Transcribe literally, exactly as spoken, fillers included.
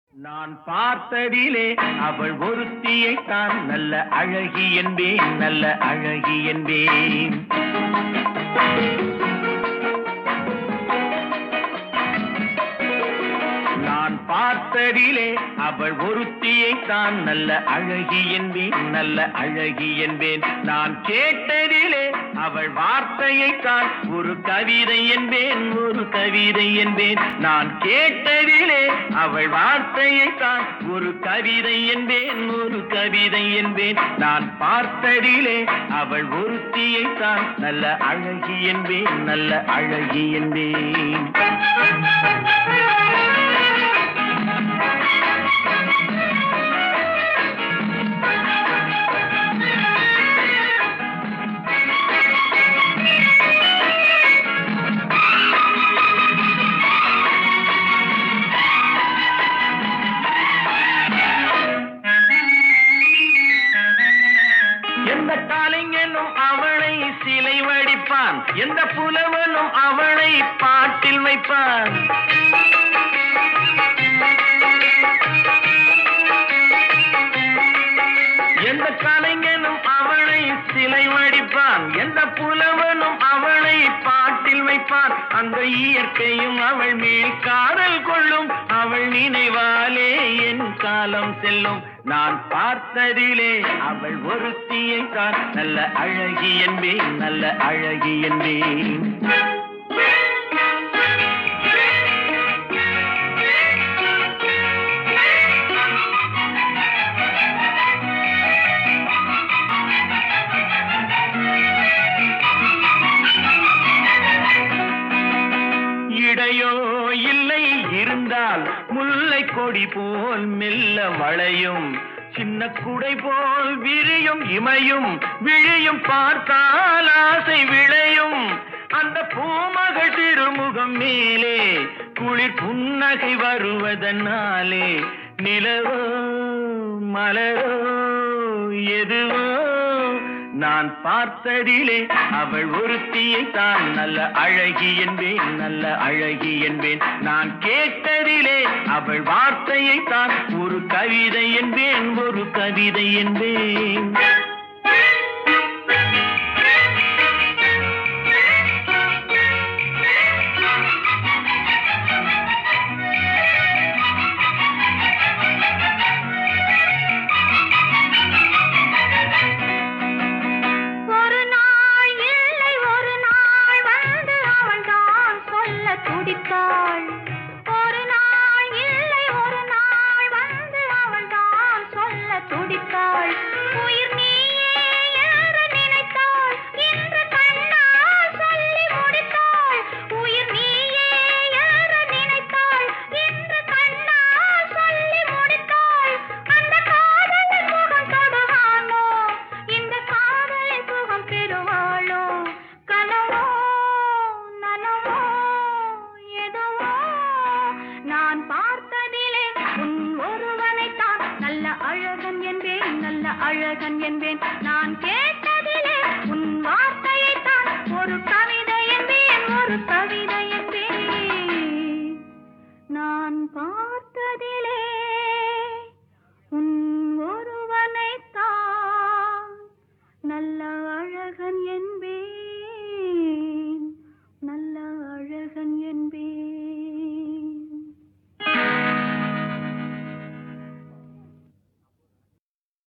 நான் பார்த்ததிலே அவள் ஒருத்தியைத்தான் நல்ல அழகி என்பேன், நல்ல அழகி என்பேன். நான் பார்த்ததிலே அவள் ஒருத்தியைத்தான் நல்ல அழகி என்பேன், நல்ல அழகி என்பேன். நான் கேட்டதிலே அவள் வார்த்தையைத்தான் ஒரு கவிதை என்பேன், ஒரு கவிதை என்பேன். நான் கேட்டதிலே அவள் வார்த்தையைத்தான் ஒரு கவிதை என்பேன், ஒரு கவிதை என்பேன். நான் பார்த்ததிலே அவள் ஒருத்தியைத்தான் நல்ல அழகி என்பேன், நல்ல அழகி என்பேன். எந்த காலைஞனும் அவளை சிலை வடிப்பான், எந்த புலவனும் அவளை பாட்டில் வைப்பான். எந்த கலைஞனும் அவளை சிலை வடிப்பான், எந்த புலவனும் அவளை பாட்டில் வைப்பான். அந்த இயற்கையும் அவள் மேல் காதல் கொள்ளும், அவள் நினைவாலே என் காலம் செல்லும். நான் பார்த்ததிலே அவள் ஒருத்தியை தான் நல்ல அழகி என்பேன், நல்ல அழகி என்பேன். இடையோ இல்லை இருந்தால் முல்லை கொடி போல் மெல்ல வளையும், சின்ன குடை போல் விரியும் இமையும் விழியும் பார்த்தால் ஆசை விளையும். அந்த பூமகள் திருமுகம் மேலே குளிர் புன்னகை வருவதனாலே நிலவோ மலரோ எதுவோ நான் பார்த்ததிலே அவள் ஒருத்தியை தான் நல்ல அழகி என்பேன், நல்ல அழகி என்பேன். நான் கேட்டதிலே அவள் வார்த்தையை தான் ஒரு கவிதை என்பேன், ஒரு கவிதை என்பேன். ஒரு நாள் இல்லை ஒரு நாள் வந்து அவள் தான் சொல்ல துடித்தாள். உயிர் நீயே என்று நினைத்தாள், இன்று கண்ணால் சொல்லி முடித்தாள். உயிர் நீயே என்று நினைத்தாள், இன்று கண்ணால் சொல்லி முடித்தாள். அந்த காதலை சுகம் தொடுவானோ, இந்த காதலை சுகம் பெறுவாளோ? கனவோ நனவோ நான் பார்த்ததிலே உன் ஒருவனைத்தான் நல்ல அழகன் என்பேன், நல்ல அழகன் என்பேன். நான் கேட்டதிலே உன் வார்த்தையைத்தான் ஒரு கவிதை என்பேன், ஒரு கவிதை என்பேன். நான் பா